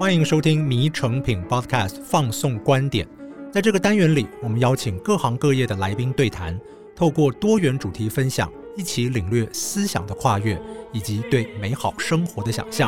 欢迎收听迷成品 Podcast 放送观点。在这个单元里，我们邀请各行各业的来宾对谈，透过多元主题分享，一起领略思想的跨越，以及对美好生活的想象。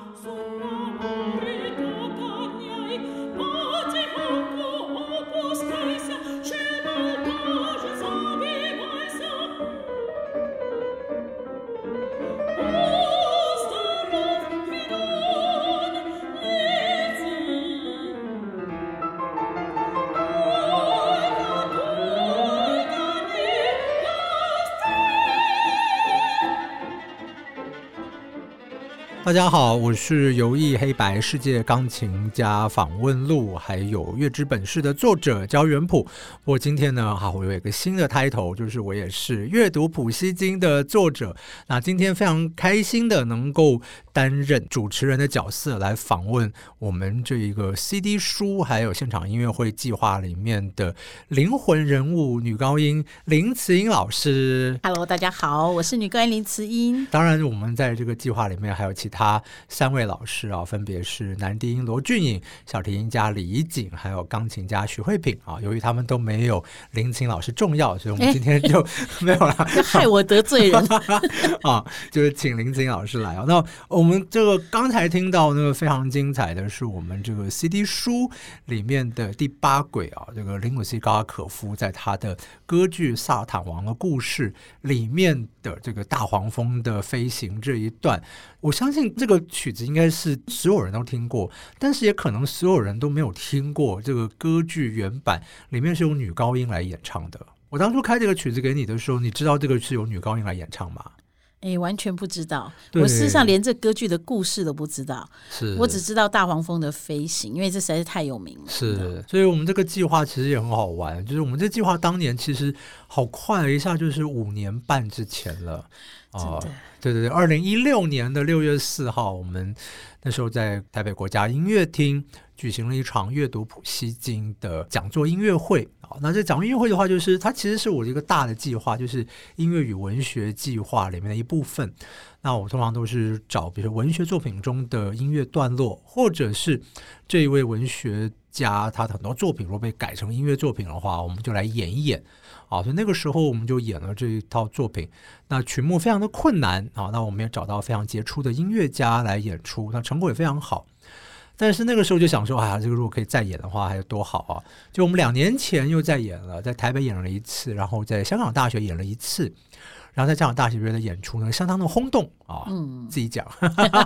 大家好，我是游艺黑白世界钢琴家访问录还有月之本事的作者焦元溥。不过今天呢，我有一个新的 title， 就是我也是阅读普希金的作者。那今天非常开心的能够担任主持人的角色，来访问我们这一个 CD 书还有现场音乐会计划里面的灵魂人物女高音林慈英老师。 Hello， 大家好，我是女高音林慈英。 当然我们在这个计划里面还有其他3位老师啊，分别是男低音罗俊颖、小提琴家李怡景还有钢琴家许慧品啊。由于他们都没有林慈英老师重要，所以我们今天就没有了， 害我得罪人啊，就是请林慈英老师来啊。那我们这个刚才听到那个非常精彩的是我们这个 CD 书里面的第8轨啊，这个林姆西高阿可夫在他的歌剧《萨坦王的故事》里面的这个大黄蜂的飞行这一段。我相信这个曲子应该是所有人都听过，但是也可能所有人都没有听过这个歌剧原版里面是由女高音来演唱的。我当初开这个曲子给你的时候，你知道这个是由女高音来演唱吗？ 完全不知道，我事实上连这歌剧的故事都不知道，我只知道大黄蜂的飞行，因为这实在是太有名了。 是，所以我们这个计划其实也很好玩，就是我们这计划当年其实好快一下就是5年半之前了。对对对，2016年的6月4号，我们那时候在台北国家音乐厅举行了一场阅读普希金的讲座音乐会。那这讲座音乐会的话，就是它其实是我一个大的计划，就是音乐与文学计划里面的一部分。那我通常都是找比如说文学作品中的音乐段落，或者是这一位文学家他的很多作品如果被改成音乐作品的话，我们就来演一演。所以那个时候我们就演了这一套作品，那曲目非常的困难那我们也找到非常杰出的音乐家来演出，那成果也非常好。但是那个时候就想说，这个如果可以再演的话还有多好啊！就我们2年前又再演了，在台北演了一次，然后在香港大学演了一次，然后在香港大学的演出呢相当的轰动自己讲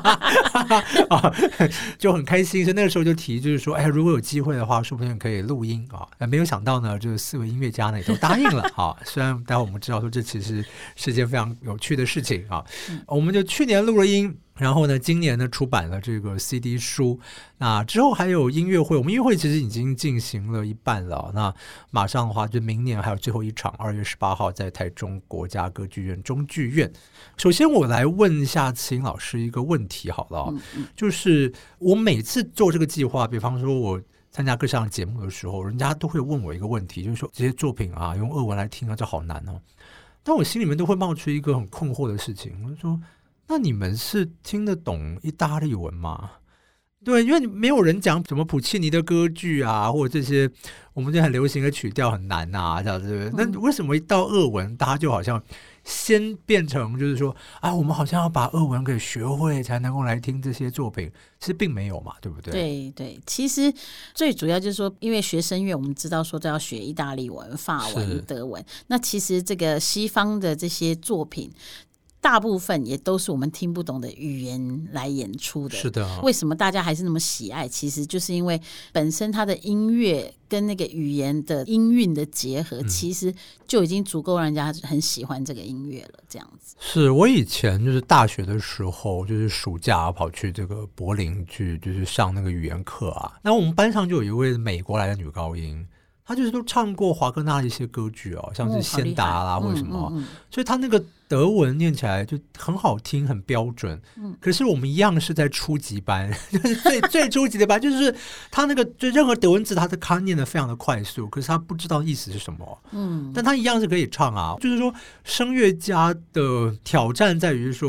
就很开心。所以那个时候就提就是说，如果有机会的话说不定可以录音没有想到呢，这4位音乐家呢也都答应了虽然待会我们知道说这其实是件非常有趣的事情我们就去年录了音，然后呢今年呢出版了这个 CD 书。那之后还有音乐会，我们音乐会其实已经进行了一半了那马上的话就明年还有最后一场2月18号在台中国家歌剧院中剧院。首先我来问一下慈英老师一个问题好了就是我每次做这个计划，比方说我参加各项节目的时候，人家都会问我一个问题，就是说这些作品用俄文来听这好难但我心里面都会冒出一个很困惑的事情，我就说那你们是听得懂意大利文吗？对，因为没有人讲什么普契尼的歌剧或者这些我们这很流行的曲调很难这样子。那为什么一到俄文大家就好像先变成就是说我们好像要把俄文给学会才能够来听这些作品？其实并没有嘛，对不对？ 对对，其实最主要就是说，因为学声乐我们知道说都要学意大利文、法文、德文，那其实这个西方的这些作品大部分也都是我们听不懂的语言来演出的。 是的， 为什么大家还是那么喜爱？其实就是因为本身它的音乐跟那个语言的音韵的结合，其实就已经足够让人家很喜欢这个音乐了。这样子是我以前就是大学的时候，就是暑假跑去这个柏林去，就是上那个语言课那我们班上就有一位美国来的女高音，他就是都唱过华格纳的一些歌剧像是仙达啦或者什么所以他那个德文念起来就很好听很标准可是我们一样是在初级班就是最初级的班，就是他那个就任何德文字他念得非常的快速，可是他不知道意思是什么但他一样是可以唱就是说声乐家的挑战在于说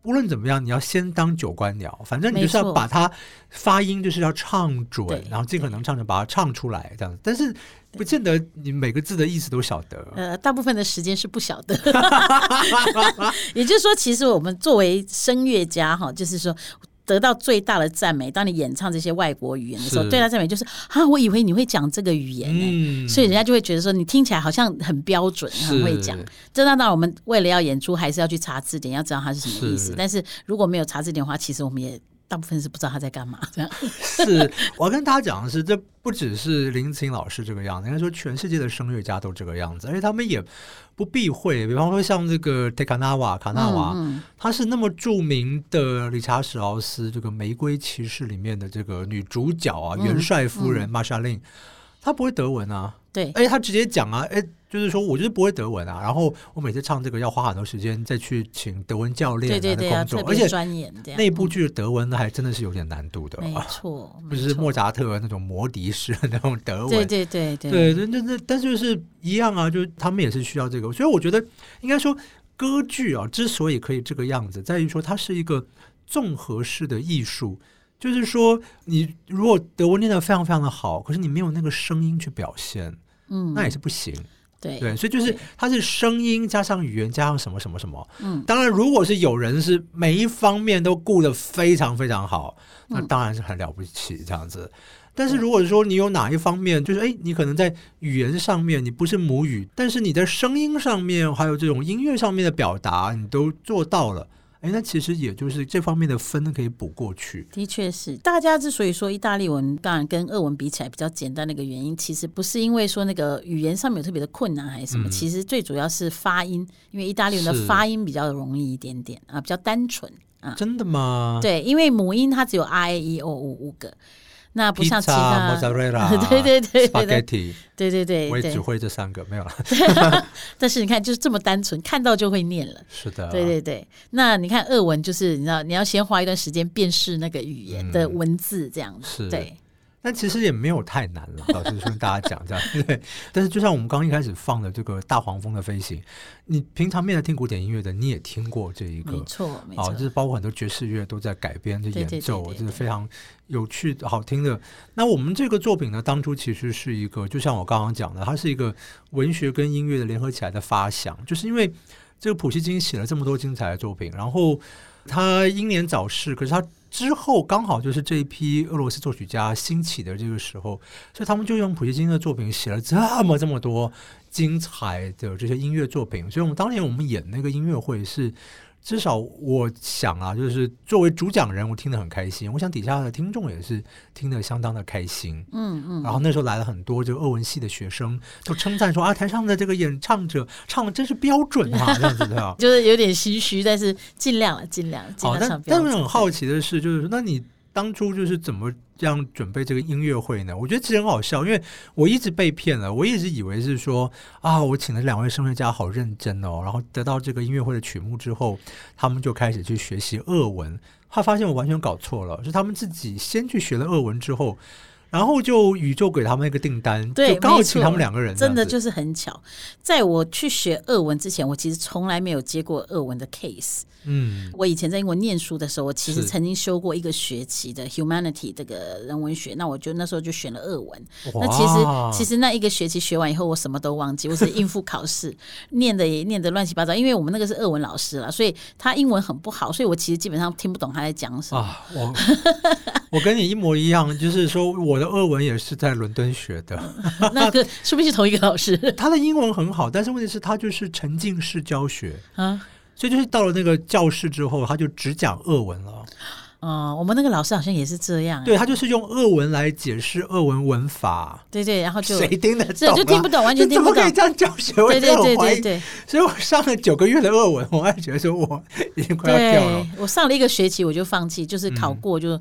无论怎么样，你要先当九官鸟，反正你就是要把它发音就是要唱准，然后尽可能唱准把它唱出来这样子。但是不见得你每个字的意思都晓得， 大部分的时间是不晓得。也就是说，其实我们作为声乐家哈，就是说。得到最大的赞美，当你演唱这些外国语言的时候，最大的赞美就是我以为你会讲这个语言呢，所以人家就会觉得说你听起来好像很标准，很会讲。这当然我们为了要演出，还是要去查字典，要知道它是什么意思。但是如果没有查字典的话，其实我们也大部分是不知道他在干嘛。这样是我要跟大家讲的是，这不只是林子颖老师这个样子，应该说全世界的声乐家都这个样子，而且他们也不避讳。比方说像这个卡纳瓦，他是那么著名的理查史劳斯这个《玫瑰骑士》里面的这个女主角啊，元帅夫人玛莎琳，她不会德文啊。 对， 而且他直接讲啊，就是说我就是不会德文啊，然后我每次唱这个要花很多时间再去请德文教练来的工作， 而且专业那部剧的德文还真的是有点难度的， 没错， 不是莫扎特那种摩笛式的那种德文， 对， 但是就是一样啊，就是他们也是需要这个，所以我觉得应该说歌剧啊之所以可以这个样子，在于说它是一个综合式的艺术。就是说你如果德文念得非常非常的好，可是你没有那个声音去表现，那也是不行。对，所以就是它是声音加上语言加上什么什么什么。当然如果是有人是每一方面都顾得非常非常好，那当然是很了不起这样子。但是如果说你有哪一方面就是你可能在语言上面你不是母语，但是你在声音上面还有这种音乐上面的表达你都做到了，那其实也就是这方面的分可以补过去。 的确是，大家之所以说意大利文当然跟俄文比起来比较简单的一个原因，其实不是因为说那个语言上面有特别的困难还是什么，其实最主要是发音，因为意大利文的发音比较容易一点点比较单纯真的吗？ 对，因为母音它只有 R A E O 5个。那不像其他 mozzarella 对 spaghetti 对， 我也只会这3个，没有了。 但是你看就是这么单纯，看到就会念了。 是的， 对。那你看俄文就是你知道你要先花一段时间辨识那个语言的文字这样子，对。 但其实也没有太难了，老实说跟大家讲这样对。但是就像我们刚一开始放的这个大黄蜂的飞行，你平常没有听古典音乐的你也听过这一个， 没错就是包括很多爵士乐都在改编这演奏，这是非常有趣好听的。那我们这个作品呢，当初其实是一个就像我刚刚讲的，它是一个文学跟音乐的联合起来的发想，就是因为这个普希金写了这么多精彩的作品，然后他英年早逝，可是他之后刚好就是这一批俄罗斯作曲家兴起的这个时候，所以他们就用普希金的作品写了这么多精彩的这些音乐作品。所以我们当年我们演那个音乐会是至少我想啊，就是作为主讲人我听得很开心，我想底下的听众也是听得相当的开心。然后那时候来了很多这个俄文系的学生都称赞说台上的这个演唱者唱的真是标准啊这样子的就是有点唏嘘，但是尽量好，但是很好奇的是就是说那你当初就是怎么这样准备这个音乐会呢？我觉得其实很好笑，因为我一直被骗了，我一直以为是说我请了2位声乐家好认真哦，然后得到这个音乐会的曲目之后他们就开始去学习俄文，他发现我完全搞错了，是他们自己先去学了俄文之后，然后就宇宙给他们一个订单， 对， 就刚好请他们2个人， 真的就是很巧。在我去学俄文之前，我其实从来没有接过俄文的 case。我以前在英国念书的时候，我其实曾经修过一个学期的 humanity 这个人文学，那我就那时候就选了俄文。那其实那一个学期学完以后，我什么都忘记，我只应付考试，念的乱七八糟。因为我们那个是俄文老师啦，所以他英文很不好，所以我其实基本上听不懂他在讲什么。 我跟你一模一样，就是说我的俄文也是在伦敦学的。 那个是不是同一个老师？ 他的英文很好，但是问题是他就是沉浸式教学所以就是到了那个教室之后他就只讲俄文了。 我们那个老师好像也是这样， 对，他就是用俄文来解释俄文文法， 对，然后就谁听得懂就听不懂，完全听不懂， 怎么可以这样教学？我真的很怀疑。 对， 所以我上了9个月的俄文，我还觉得说我已经快要掉了。 我上了1个学期我就放弃，就是考过就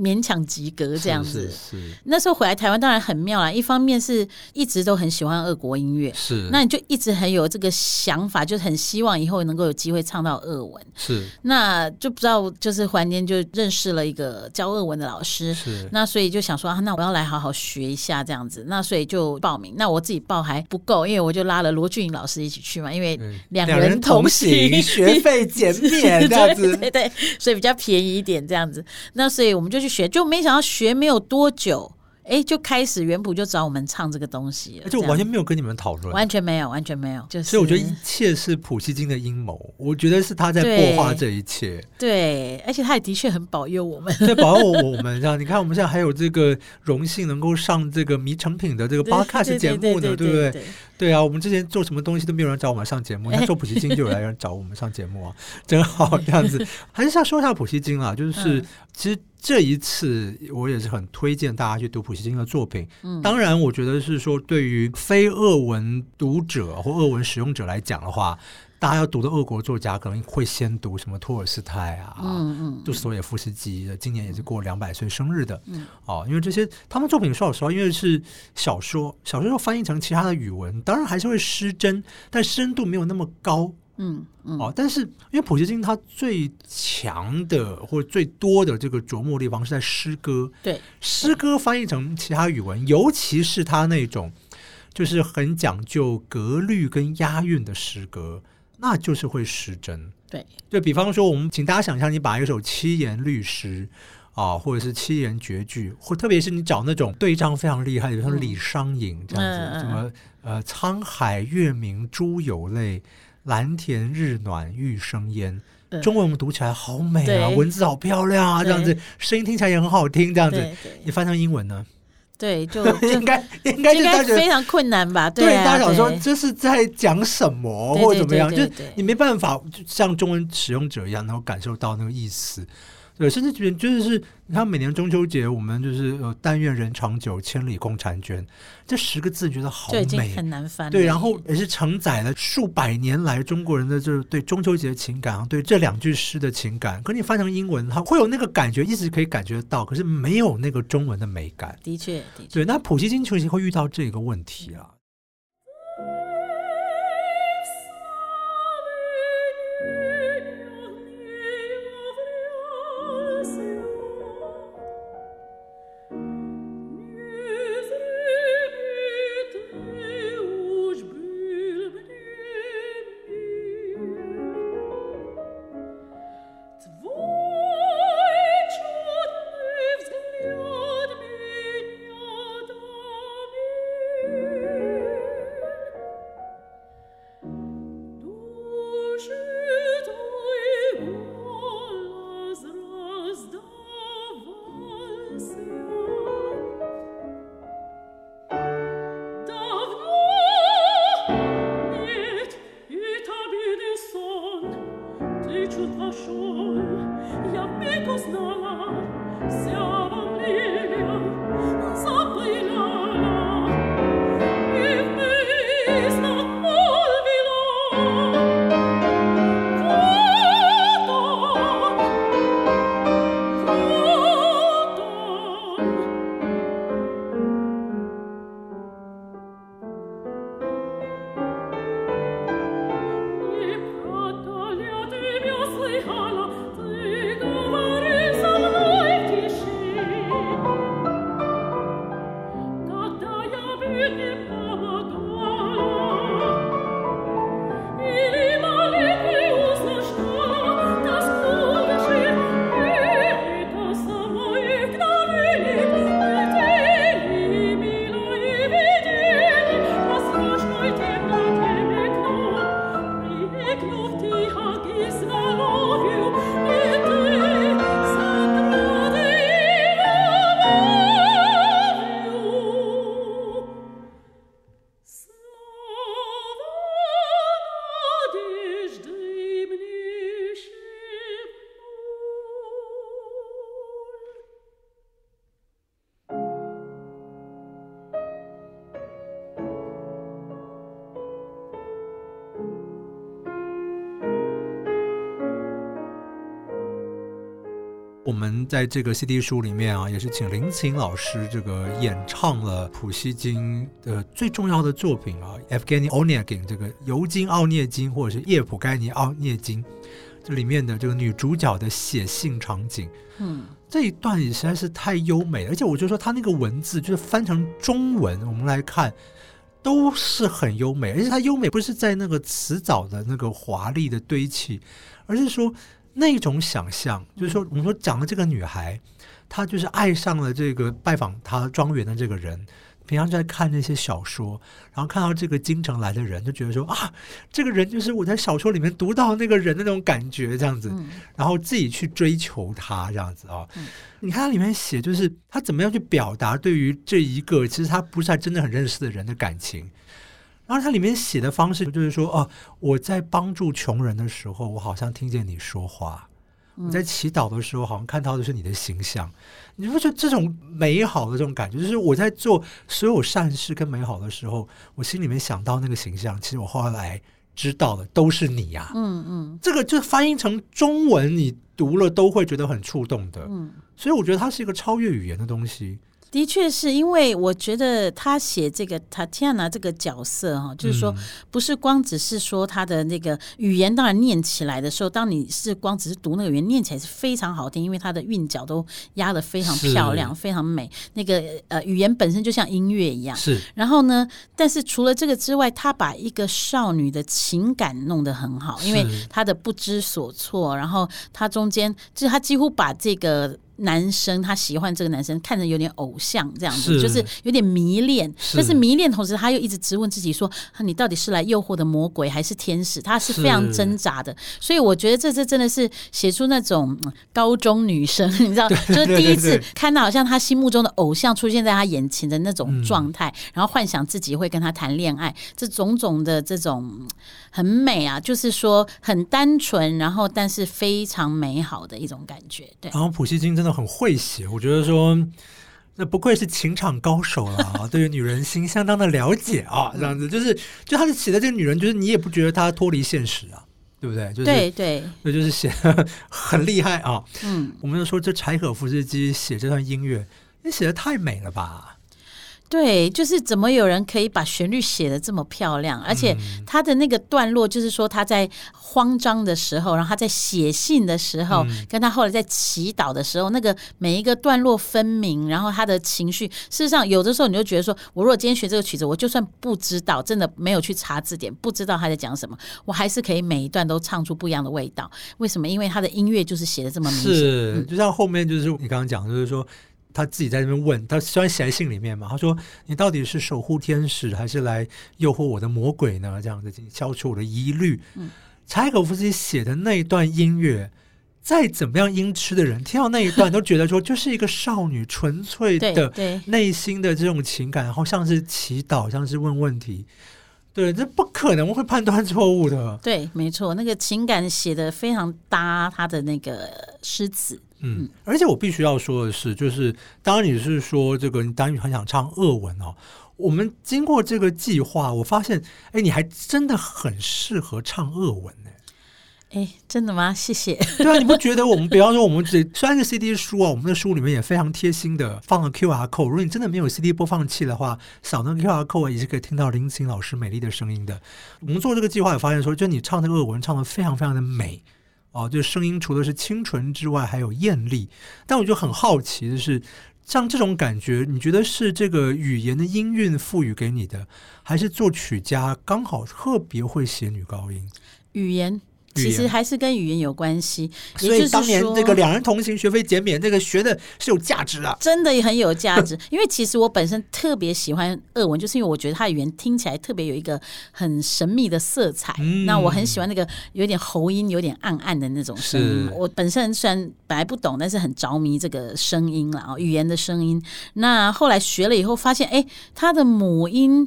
勉强及格这样子。 是那时候回来台湾当然很妙啦，一方面是一直都很喜欢俄国音乐， 是， 那你就一直很有这个想法，就很希望以后能够有机会唱到俄文。 是， 那就不知道就是忽然间就认识了一个教俄文的老师， 是， 那所以就想说啊，那我要来好好学一下这样子，那所以就报名。那我自己报还不够，因为我就拉了罗俊颖老师一起去嘛，因为两人同行， 学费减免这样子， 对，所以比较便宜一点这样子。那所以我们就去学，就没想到学没有多久，就开始原谱就找我们唱这个东西了， 而且我完全没有跟你们讨论， 完全没有，就是。 所以我觉得一切是普希金的阴谋，我觉得是他在擘画这一切。 对，而且他也的确很保佑我们， 对，保佑我们这样。你看，我们现在还有这个荣幸能够上这个迷成品的这个 podcast 节目呢，对不对？对啊，我们之前做什么东西都没有人找我们上节目，那做普希金就有来人找我们上节目啊，真好这样子。还是想说一下普希金啊，就是其实这一次我也是很推荐大家去读普希金的作品。当然，我觉得是说对于非俄文读者或俄文使用者来讲的话，大家要读的俄国作家可能会先读什么托尔斯泰啊，杜斯妥也夫斯基的，今年也是过200岁生日的，因为这些他们作品说老实话，因为是小说翻译成其他的语文，当然还是会失真，但深度没有那么高。但是因为普希金他最强的或者最多的这个琢磨地方是在诗歌， 对， 诗歌翻译成其他语文，尤其是他那种就是很讲究格律跟押韵的诗歌，那就是会失真。 对， 就比方说我们请大家想象，你把一首七言律诗或者是七言绝句，或特别是你找那种对仗非常厉害的，比如说李商隐这样子，什么沧海月明珠有泪，蓝田日暖玉生烟，中文我们读起来好美啊，文字好漂亮啊，这样子声音听起来也很好听，这样子你翻成英文呢？ 对，就应该非常困难吧？ 对，大家想说这是在讲什么或者怎么样，就你没办法像中文使用者一样能够感受到那个意思。对，甚至觉得就是你看每年中秋节我们就是但愿人长久，千里共婵娟，这10个字觉得好美， 就已经很难翻了。 对，然后也是承载了数百年来中国人的这对中秋节的情感，对这2句诗的情感。可你翻成英文，它会有那个感觉，一直可以感觉得到，可是没有那个中文的美感。 的确， 对，那普希金其实会遇到这个问题啊。 我们在这个 CD 书里面啊，也是请林琴老师这个演唱了普希金的最重要的作品啊 Evgeny Onegin 这个尤金奥涅金或者是叶普盖尼奥涅金，这里面的这个女主角的写信场景，这一段也实在是太优美了，而且我就说他那个文字就是翻成中文我们来看都是很优美，而且它优美不是在那个词藻的那个华丽的堆砌，而是说那种想象，就是说我们说讲的这个女孩，她就是爱上了这个拜访她庄园的这个人，平常就在看那些小说，然后看到这个京城来的人，就觉得说啊，这个人就是我在小说里面读到那个人的那种感觉，这样子，然后自己去追求他，这样子啊。你看他里面写，就是他怎么样去表达对于这一个其实他不是他真的很认识的人的感情。然后他里面写的方式就是说，哦，我在帮助穷人的时候，我好像听见你说话。我在祈祷的时候好像看到的是你的形象，你会觉得这种美好的这种感觉，就是我在做所有善事跟美好的时候，我心里面想到那个形象，其实我后来知道的都是你呀。这个就翻译成中文你读了都会觉得很触动的。所以我觉得它是一个超越语言的东西。 的确是因为我觉得他写这个 Tatiana 这个角色就是说不是光只是说他的那个语言，当然念起来的时候，当你是光只是读那个语言念起来是非常好听，因为他的韵脚都压得非常漂亮非常美，那个语言本身就像音乐一样。 是， 然后呢，但是除了这个之外，他把一个少女的情感弄得很好，因为他的不知所措，然后他中间就是他几乎把这个男生他喜欢这个男生看着有点偶像这样子，就是有点迷恋，但是迷恋同时他又一直质问自己说你到底是来诱惑的魔鬼还是天使，他是非常挣扎的。所以我觉得这真的是写出那种高中女生你知道，就是第一次看到好像他心目中的偶像出现在他眼前的那种状态，然后幻想自己会跟他谈恋爱，这种种的这种很美啊，就是说很单纯，然后但是非常美好的一种感觉。对， 然后普希金真的很会写，我觉得说那不愧是情场高手了对于女人心相当的了解啊，这样子就他写的这个女人，就是你也不觉得她脱离现实啊，对不对？就是、 对， 就是写得很厉害啊。我们就说这柴可夫斯基写这段音乐，你写得太美了吧？ 对，就是怎么有人可以把旋律写得这么漂亮，而且他的那个段落就是说他在慌张的时候，然后他在写信的时候，跟他后来在祈祷的时候，那个每一个段落分明，然后他的情绪，事实上有的时候你就觉得说，我如果今天学这个曲子，我就算不知道，真的没有去查字典，不知道他在讲什么，我还是可以每一段都唱出不一样的味道。为什么？因为他的音乐就是写得这么明显。 是，就像后面就是你刚刚讲，就是说他自己在那边问，他虽然写在信里面嘛，他说你到底是守护天使还是来诱惑我的魔鬼呢？这样子消除我的疑虑。柴可夫斯基写的那一段音乐，再怎么样音痴的人听到那一段都觉得说就是一个少女纯粹的内心的这种情感，然后像是祈祷，像是问问题。对，这不可能会判断错误的。对， 没错，那个情感写得非常搭他的那个诗词。 而且我必须要说的是，就是当然你是说这个，你当然很想唱俄文哦。我们经过这个计划，我发现，你还真的很适合唱俄文呢。 真的吗？谢谢。 对啊，你不觉得我们比方说我们虽然是 CD 书啊，我们的书里面也非常贴心的放了 QR code， 如果你真的没有 CD 播放器的话，扫那个 QR code 也是可以听到林琴老师美丽的声音的。我们做这个计划也发现说，就你唱这个俄文唱得非常非常的美就是声音除了是清纯之外还有艳丽。但我就很好奇的是，像这种感觉你觉得是这个语言的音韵赋予给你的，还是作曲家刚好特别会写女高音？ 语言其实还是跟语言有关系， 所以当年这个两人同行学费减免，这个学的是有价值啊， 真的也很有价值。因为其实我本身特别喜欢俄文，就是因为我觉得它的语言听起来特别有一个很神秘的色彩。那我很喜欢那个有点喉音、有点暗暗的那种声音。我本身虽然本来不懂，但是很着迷这个声音啦，语言的声音。那后来学了以后发现，它的母音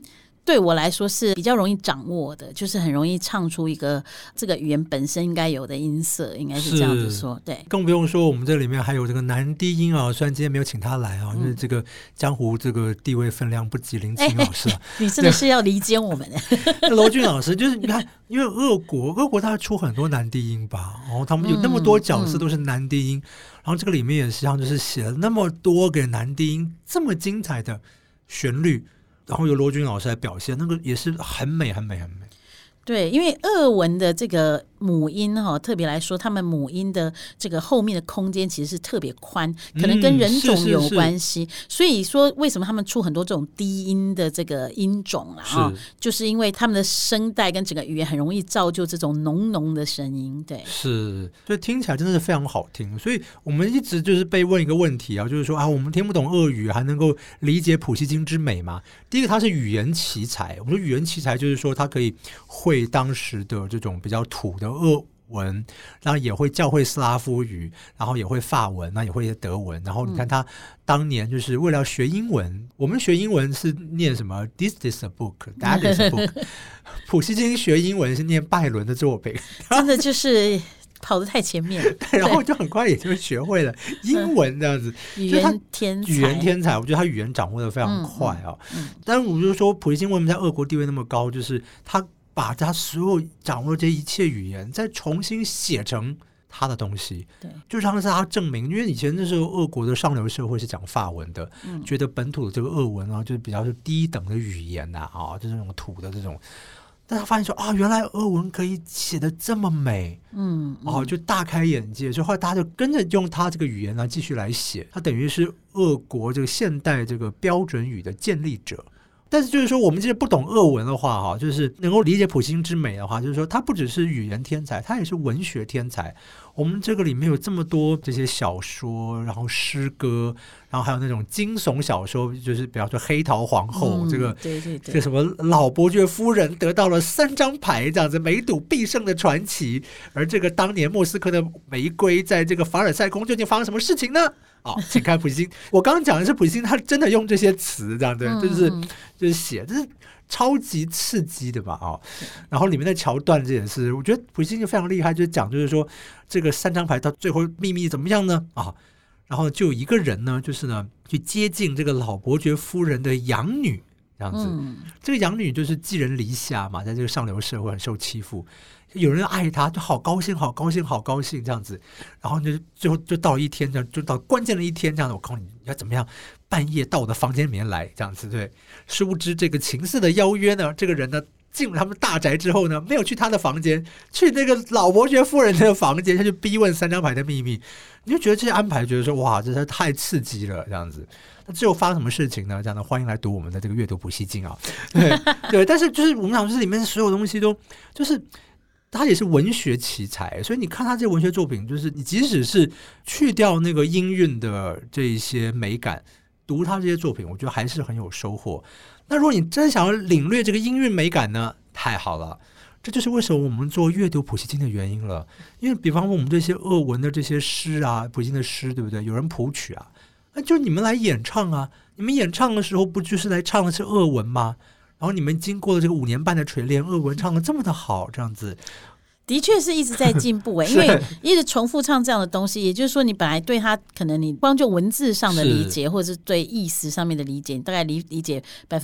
对我来说是比较容易掌握的，就是很容易唱出一个这个语言本身应该有的音色，应该是这样子说。对， 更不用说我们这里面还有这个男低音啊，虽然今天没有请他来啊，因为这个江湖这个地位分量不及林清老师啊。 你真的是要理解我们。 罗俊老师就是你看，因为俄国他出很多男低音吧，然后他们有那么多角色都是男低音，然后这个里面也实际上就是写了那么多给男低音这么精彩的旋律，然后由罗俊老师来表现，那个也是很美很美很美。 对，因为俄文的这个母音特别来说，他们母音的这个后面的空间其实是特别宽，可能跟人种有关系。所以说，为什么他们出很多这种低音的这个音种啊？就是因为他们的声带跟整个语言很容易造就这种浓浓的声音。对， 是，所以听起来真的是非常好听。所以我们一直就是被问一个问题啊，就是说啊，我们听不懂俄语，还能够理解普希金之美吗？第一个，它是语言奇才。我说语言奇才就是说，它可以会当时的这种比较土的俄文，然后也会教会斯拉夫语，然后也会法文，然后也会德文。然后你看他当年就是为了学英文，我们学英文是念什么 This is a book, That is a book 普希金学英文是念拜伦的作品， 真的就是跑得太前面了。 对，然后就很快也就学会了英文这样子。 语言天才， 语言天才，我觉得他语言掌握得非常快啊。但是我就说普希金为什么在俄国地位那么高，就是他把他所有掌握的这一切语言再重新写成他的东西， 对， 就让他证明，因为以前那时候俄国的上流社会是讲法文的，觉得本土的这个俄文啊，就是比较是低等的语言呐，就是那种土的这种。但他发现说啊，原来俄文可以写得这么美，就大开眼界。所以后来大家就跟着用他这个语言来继续来写，他等于是俄国这个现代这个标准语的建立者。但是就是说，我们这些不懂俄文的话，就是能够理解普希金之美的话，就是说他不只是语言天才，他也是文学天才。我们这个里面有这么多这些小说，然后诗歌，然后还有那种惊悚小说，就是比方说黑桃皇后，这个这什么老伯爵夫人得到了3张牌这样子，每赌必胜的传奇。而这个当年莫斯科的玫瑰在这个凡尔赛宫究竟发生什么事情呢？请看普希金。我刚刚讲的是普希金，他真的用这些词，这样对，就是写，这是超级刺激的吧？然后里面的桥段这也是，我觉得普希金就非常厉害，就是讲就是说这个3张牌到最后秘密怎么样呢？然后就有一个人呢，就是呢去接近这个老伯爵夫人的养女，这样子。这个养女就是寄人篱下嘛，在这个上流社会很受欺负。有人爱他，就好高兴，好高兴，好高兴这样子。然后就最后就到一天，这样就到关键的一天，这样子。我告诉你要怎么样，半夜到我的房间里面来，这样子对。殊不知这个情色的邀约呢，这个人呢进了他们大宅之后呢，没有去他的房间，去那个老伯爵夫人的房间，他就逼问3张牌的秘密。你就觉得这些安排，觉得说哇，这是太刺激了，这样子。那最后发生什么事情呢？这样的，欢迎来读我们的这个阅读普希金啊。对，但是就是我们讲，就是里面所有东西都就是。他也是文学奇才，所以你看他这些文学作品，就是你即使是去掉那个音韵的这一些美感，读他这些作品，我觉得还是很有收获。那如果你真想要领略这个音韵美感呢，太好了，这就是为什么我们做阅读普希金的原因了。因为比方说我们这些俄文的这些诗啊，普希金的诗，对不对？有人谱曲啊，那就你们来演唱啊，你们演唱的时候不就是来唱的是俄文吗？然后你们经过了这个5年半的锤炼，俄文唱得这么的好，这样子。 的确是一直在进步因为一直重复唱这样的东西，也就是说你本来对它可能你光就文字上的理解，或者是对意思上面的理解，你大概理解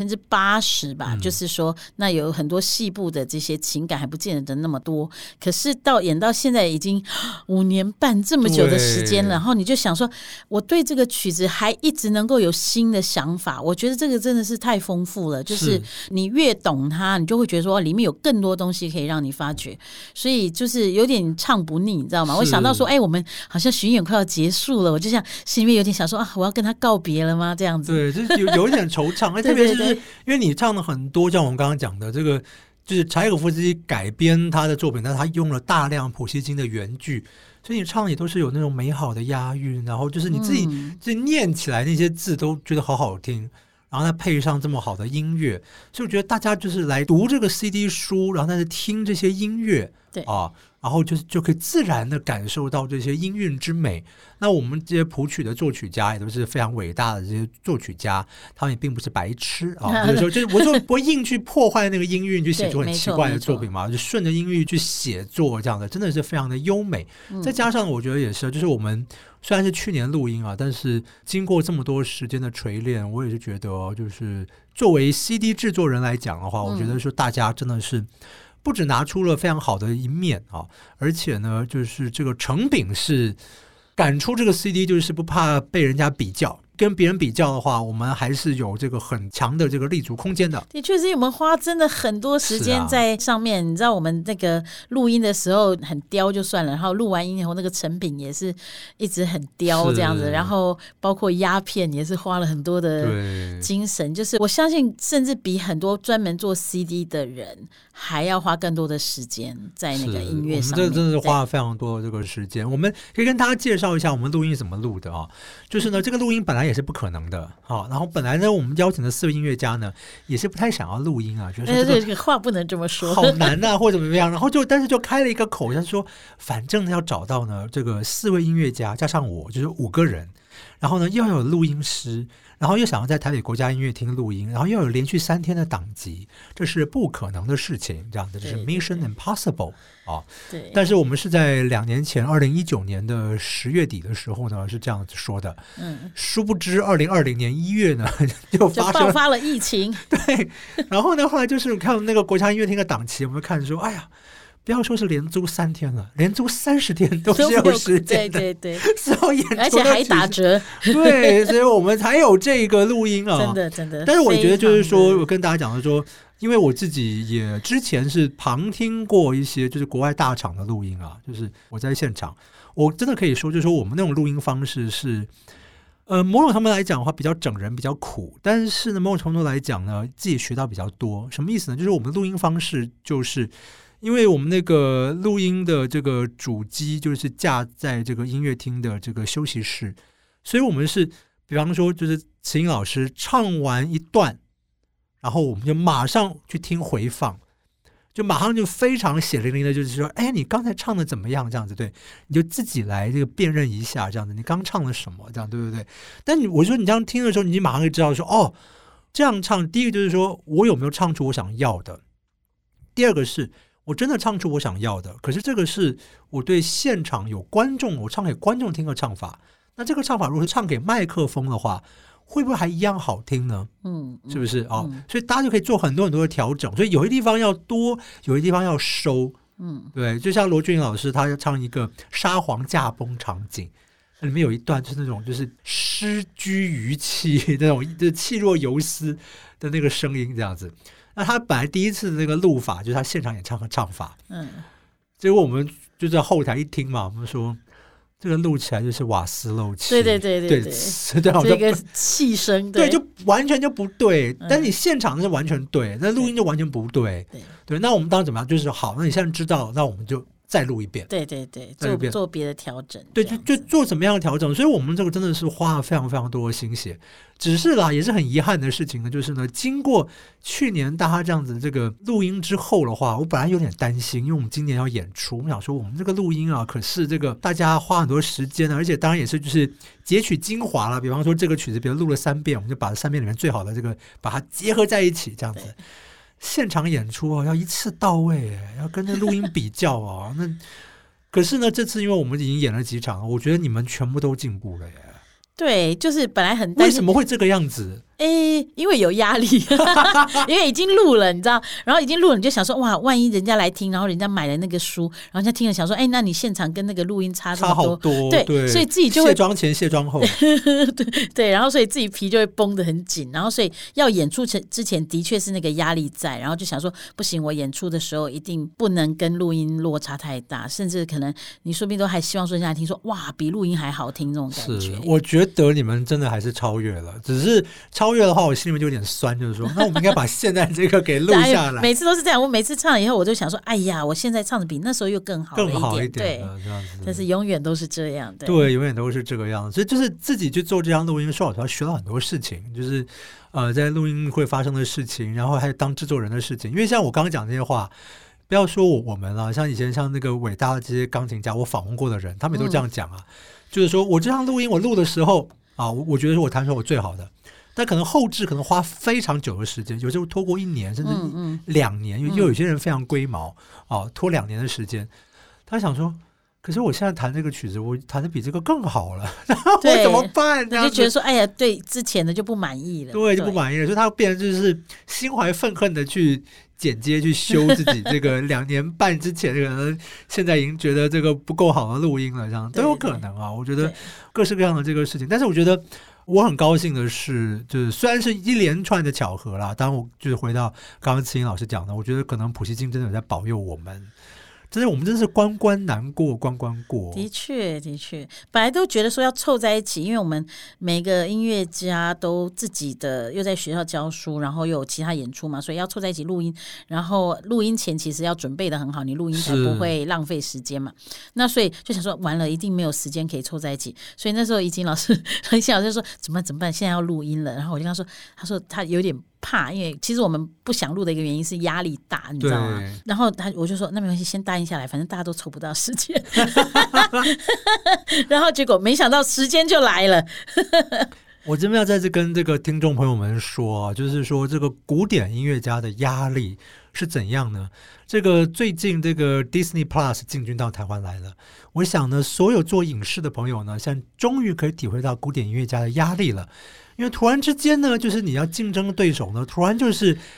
80%吧，就是说那有很多细部的这些情感还不见得那么多，可是演到现在已经5年半这么久的时间了，然后你就想说我对这个曲子还一直能够有新的想法，我觉得这个真的是太丰富了，就是你越懂它，你就会觉得说里面有更多东西可以让你发掘，所以就是有点唱不腻，你知道吗？我想到说我们好像巡演快要结束了，我就想心里面有点想说我要跟他告别了吗？这样子。 对，就是有一点惆怅特别是因为你唱了很多像我们刚刚讲的这个就是柴可夫斯基改编他的作品，但他用了大量普希金的原句，所以你唱也都是有那种美好的押韵，然后就是你自己念起来那些字都觉得好好听，然后再配上这么好的音乐，所以我觉得大家就是来读这个 CD 书，然后再听这些音乐， 对然后就可以自然的感受到这些音韵之美。那我们这些谱曲的作曲家也都是非常伟大的这些作曲家，他们也并不是白痴啊。有时候就是我说不会硬去破坏那个音韵，去写出很奇怪的作品嘛，就顺着音韵去写作，这样的真的是非常的优美。再加上我觉得也是，就是我们虽然是去年录音啊，但是经过这么多时间的锤炼，我也是觉得，就是作为 CD 制作人来讲的话，我觉得说大家真的是不只拿出了非常好的一面啊，而且呢，就是这个成品是赶出这个 CD， 就是不怕被人家比较。跟别人比较的话，我们还是有这个很强的这个立足空间的。 的确是我们花真的很多时间在上面。你知道我们那个录音的时候很刁就算了，然后录完音以后那个成品也是一直很刁这样子，然后包括鸦片也是花了很多的精神。就是我相信，甚至比很多专门做 CD 的人还要花更多的时间在那个音乐上面。 我们这真的是花了非常多的这个时间。我们可以跟大家介绍一下我们录音怎么录的啊。就是呢，这个录音本来也是不可能的啊。然后本来呢，我们邀请的4位音乐家呢，也是不太想要录音啊，觉得这个话不能这么说， 好难啊，或者怎么样。然后但是就开了一个口，他说，反正要找到呢这个4位音乐家加上我，就是5个人。然后呢，又要有录音师，然后又想要在台北国家音乐厅录音，然后又有连续3天的档期，这是不可能的事情，这样的就是 Mission Impossible 啊。对。但是我们是在2年前，2019年的10月底的时候呢，是这样子说的。殊不知2020年1月呢，就爆发了疫情。 对。然后呢，后来就是看那个国家音乐厅的档期，我们看说，哎呀。不要说是连租3天了，连租30天都是有时间的， 对， 所有演出而且还打折， 对，所以我们才有这个录音啊， 真的。 但是我觉得就是说，我跟大家讲的说，因为我自己也之前是旁听过一些就是国外大厂的录音啊，就是我在现场，我真的可以说，就是说我们那种录音方式是。某种程度来讲的话比较整人比较苦，但是呢某种程度来讲呢自己学到比较多。什么意思呢？就是我们录音方式就是因为我们那个录音的这个主机就是架在这个音乐厅的这个休息室，所以我们是比方说就是慈英老师唱完一段，然后我们就马上去听回放，就马上就非常血淋淋的就是说，哎，你刚才唱的怎么样？这样子，对，你就自己来这个辨认一下，这样子，你刚唱了什么？这样对不对？但我说你这样听的时候，你马上就知道说，哦，这样唱，第一个就是说我有没有唱出我想要的，第二个是我真的唱出我想要的，可是这个是我对现场有观众，我唱给观众听的唱法。那这个唱法如果是唱给麦克风的话，会不会还一样好听呢？是不是所以大家就可以做很多很多的调整，所以有些地方要多，有些地方要收。对，就像罗俊老师他要唱一个沙皇驾崩场景，里面有一段就是那种就是失居于气那种就是气若游丝的那个声音这样子。那他本来第一次的那个录法就是他现场演唱的唱法，结果我们就在后台一听嘛，我们说这个录起来就是瓦斯漏气， 对，这个气声， 对，就完全就不对。但是你现场是完全对，那录音就完全不对。对，那我们当时怎么样？就是好，那你现在知道，那我们就再录一遍。 对，做别的调整。 对，就做怎么样的调整？所以我们这个真的是花了非常非常多的心血。只是啦，也是很遗憾的事情呢，就是呢，经过去年大家这样子这个录音之后的话，我本来有点担心，因为我们今年要演出，我们想说我们这个录音啊，可是这个大家花很多时间呢，而且当然也是就是截取精华了。比方说这个曲子，比如录了3遍，我们就把3遍里面最好的这个把它结合在一起，这样子。现场演出啊，要一次到位，要跟那录音比较啊。那可是呢，这次因为我们已经演了几场，我觉得你们全部都进步了耶。 对，就是本来很担心为什么会这个样子？ 因为有压力因为已经录了你知道，然后已经录了你就想说哇，万一人家来听，然后人家买了那个书，然后人家听了想说那你现场跟那个录音差这么多， 差好多。对， 所以自己就会卸妆前卸妆后对，然后所以自己皮就会绷得很紧，然后所以要演出之前的确是那个压力在，然后就想说不行，我演出的时候一定不能跟录音落差太大，甚至可能你说不定都还希望说人家听说哇比录音还好听这种感觉。 我觉得你们真的还是超越了，只是超越的话我心里面就有点酸，就是说那我们应该把现在这个给录下来每次都是这样，我每次唱了以后我就想说哎呀我现在唱的比那时候又更好一点对， 这样子， 但是永远都是这样。 对，永远都是这个样子。所以就是自己去做这张录音，说老实话学到很多事情，就是在录音会发生的事情，然后还有当制作人的事情。因为像我刚刚讲这些话不要说我们啦，像以前像那个伟大的这些钢琴家，我访问过的人，他们也都这样讲啊，就是说我这场录音我录的时候啊，我觉得是我弹出我最好的，但可能后置可能花非常久的时间，有时候拖过1年甚至2年，因为有些人非常龟毛啊，拖2年的时间。他想说，可是我现在弹这个曲子，我弹的比这个更好了，我怎么办？ 你就觉得说，哎呀，对之前的就不满意了， 对，就不满意了，所以他变成就是心怀愤恨的去剪接去修自己这个2年半之前可能现在已经觉得这个不够好的录音了，这样都有可能啊。我觉得各式各样的这个事情，但是我觉得我很高兴的是，就是虽然是一连串的巧合啦，当然我就是回到刚刚慈英老师讲的，我觉得可能普希金真的有在保佑我们。真的，我们真是关关难过关关过。 的确，本来都觉得说要凑在一起，因为我们每个音乐家都自己的又在学校教书，然后又有其他演出嘛，所以要凑在一起录音。然后录音前其实要准备的很好，你录音才不会浪费时间嘛。那所以就想说，完了，一定没有时间可以凑在一起。所以那时候怡景老师就说怎么办？现在要录音了。然后我就跟他说，他有点怕，因为其实我们不想录的一个原因是压力大，你知道吗？然后我就说那没关系，先答应下来，反正大家都凑不到时间。然后结果没想到时间就来了。 我这边要在这跟这个听众朋友们说，就是说这个古典音乐家的压力是怎样呢？这个最近这个 Disney Plus 进军到台湾来了，我想呢，所有做影视的朋友呢，现在终于可以体会到古典音乐家的压力了。因为突然之间呢，就是你要竞争对手呢，突然就是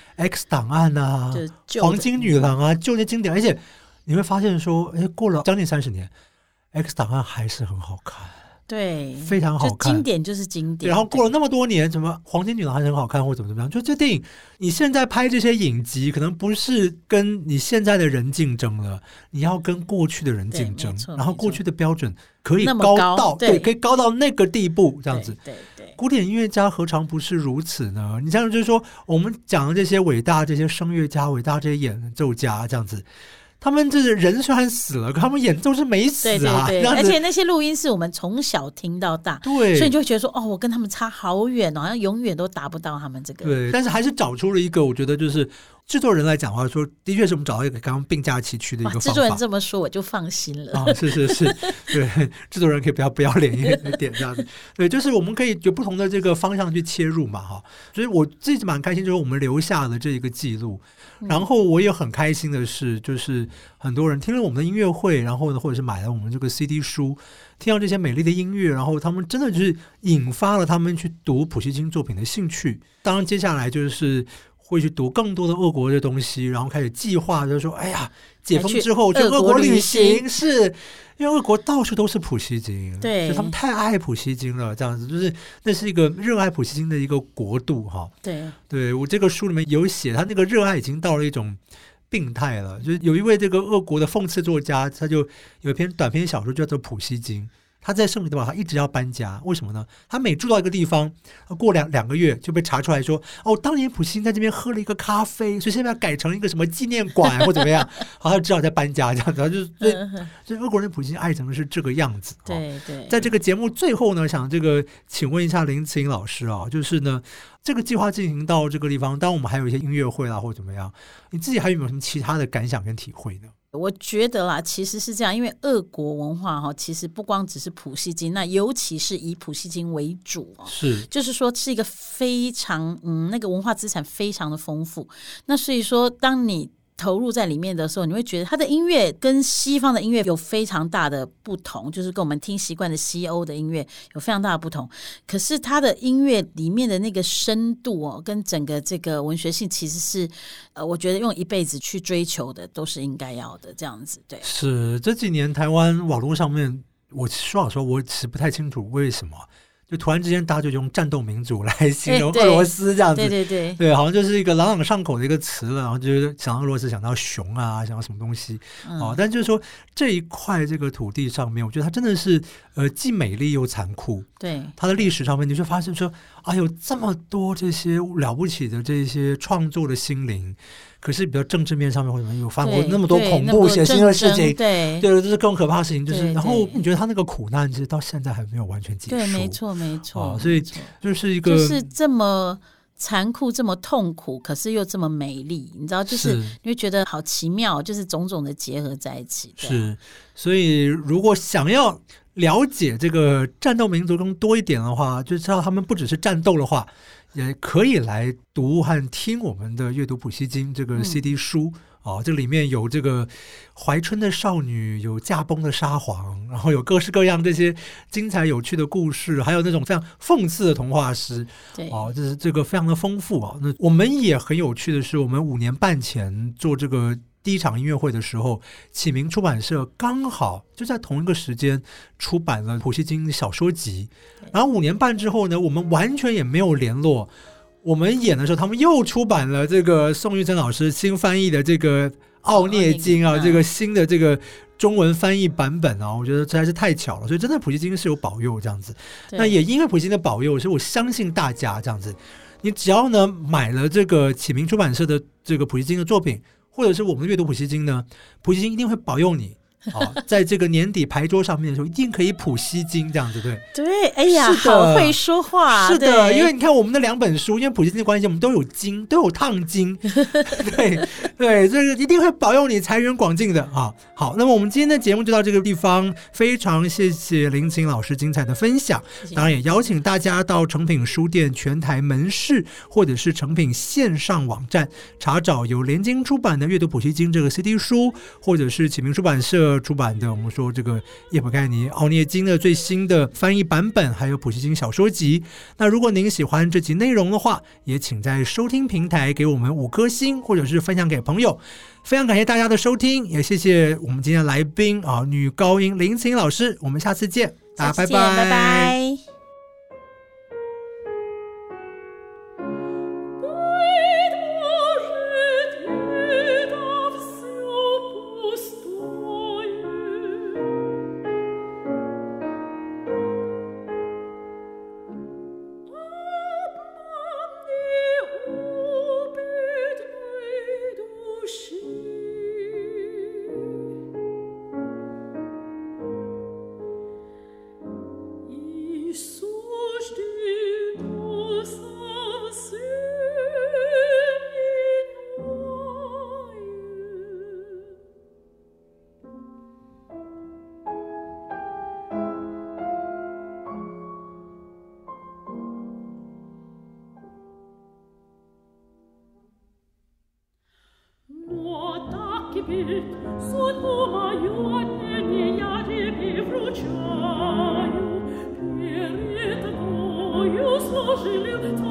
X 档案啊、黄金女郎啊，旧的经典，而且你会发现说，过了将近30年 ，X 档案还是很好看。 对， 非常好看， 经典就是经典。 然后过了那么多年，什么黄金女郎还是很好看，或怎么样，就这电影，你现在拍这些影集，可能不是跟你现在的人竞争了，你要跟过去的人竞争，然后过去的标准可以高到可以高到那个地步，这样子。 对， 古典音乐家何尝不是如此呢？你像就是说，我们讲的这些伟大这些声乐家、伟大这些演奏家，这样子。他们这人虽然死了，可他们演奏是没死啊。 对，而且那些录音是我们从小听到大， 对， 所以你就会觉得说，我跟他们差好远，好像永远都达不到他们这个。 对，但是还是找出了一个，我觉得就是制作人来讲的话，说的确是我们找到一个刚刚并驾齐驱的一个方法。 制作人这么说，我就放心了。 是，对，制作人可以不要脸一点这样子。对，就是我们可以有不同的这个方向去切入嘛，哈。所以我自己蛮开心，就是我们留下了这一个记录。然后我也很开心的是，就是很多人听了我们的音乐会，然后呢，或者是买了我们这个 CD 书，听到这些美丽的音乐，然后他们真的就是引发了他们去读普希金作品的兴趣。当然，接下来就是会去读更多的俄国的东西，然后开始计划，就是说，哎呀，解封之后去俄国旅行，是因为俄国到处都是普希金， 对， 就他们太爱普希金了，这样子就是那是一个热爱普希金的一个国度哈。对，我这个书里面有写，他那个热爱已经到了一种病态了。就是有一位这个俄国的讽刺作家，他就有一篇短篇小说叫做《普希金》。他在圣彼得堡，他一直要搬家，为什么呢？他每住到一个地方，过两个月就被查出来说，当年普希金在这边喝了一个咖啡，所以现在要改成一个什么纪念馆或怎么样，好，他就只好在搬家这样子。他就所以俄国人普希金爱成是这个样子。 对， 在这个节目最后呢，想请问一下林慈颖老师啊，就是呢，这个计划进行到这个地方，当然我们还有一些音乐会啦或怎么样，你自己还有没有什么其他的感想跟体会呢？ 我觉得啦，其实是这样，因为俄国文化其实不光只是普希金，那尤其是以普希金为主是， 就是说是一个非常那个文化资产非常的丰富。那所以说，当你投入在里面的时候，你会觉得他的音乐跟西方的音乐有非常大的不同，就是跟我们听习惯的西欧的音乐有非常大的不同。可是他的音乐里面的那个深度跟整个这个文学性，其实是我觉得用一辈子去追求的，都是应该要的这样子。对， 是这几年台湾网络上面，我说老实话，我其实不太清楚为什么。就突然之间大家就用战斗民族来形容俄罗斯这样子， 对， 好像就是一个朗朗上口的一个词了，然后就是想到俄罗斯想到熊啊，想到什么东西但就是说这一块这个土地上面，我觉得它真的是既美丽又残酷。 对， 它的历史上面你就发现说，有这么多这些了不起的这些创作的心灵，可是比较政治面上面或者有发生过那么多恐怖血腥的事情，对，这是更可怕的事情。就是然后你觉得他那个苦难其实到现在还没有完全结束。 对，没错， 所以就是一个就是这么残酷这么痛苦，可是又这么美丽，你知道，就是你会觉得好奇妙，就是种种的结合在一起。 是，所以如果想要了解这个战斗民族更多一点的话，就知道他们不只是战斗的话，也可以来读和听我们的阅读普希金这个 CD 书。这里面有这个怀春的少女，有驾崩的沙皇，然后有各式各样这些精彩有趣的故事，还有那种非常讽刺的童话诗。 对， 这个非常的丰富啊。那我们也很有趣的是，我们5年半前做这个第一场音乐会的时候，启明出版社刚好就在同一个时间出版了普希金小说集，然后5年半之后呢，我们完全也没有联络。我们演的时候，他们又出版了这个宋玉珍老师新翻译的这个《奥涅经》啊，这个新的这个中文翻译版本啊，我觉得实在是太巧了。所以真的普希金是有保佑这样子。那也因为普希金的保佑，所以我相信大家这样子，你只要呢买了这个启明出版社的这个普希金的作品，或者是我们的阅读普希金呢，普希金一定会保佑你。在这个年底牌桌上面的时候，一定可以普希金这样子，对对，哎呀，好会说话， 是的，因为你看我们的2本书，因为普希金的关系，我们都有金，都有烫金，对对，这个一定会保佑你财源广进的啊。好，那么我们今天的节目就到这个地方，非常谢谢林晴老师精彩的分享，当然也邀请大家到诚品书店全台门市或者是诚品线上网站查找由联经出版的阅读普希金这个 CD 书，或者是启明出版社出版的我们说这个叶普盖尼奥涅金的最新的翻译版本，还有普希金小说集。那如果您喜欢这集内容的话，也请在收听平台给我们5颗星，或者是分享给朋友。非常感谢大家的收听，也谢谢我们今天的来宾女高音林晴老师，我们下次见，大家拜拜， 拜拜。 Io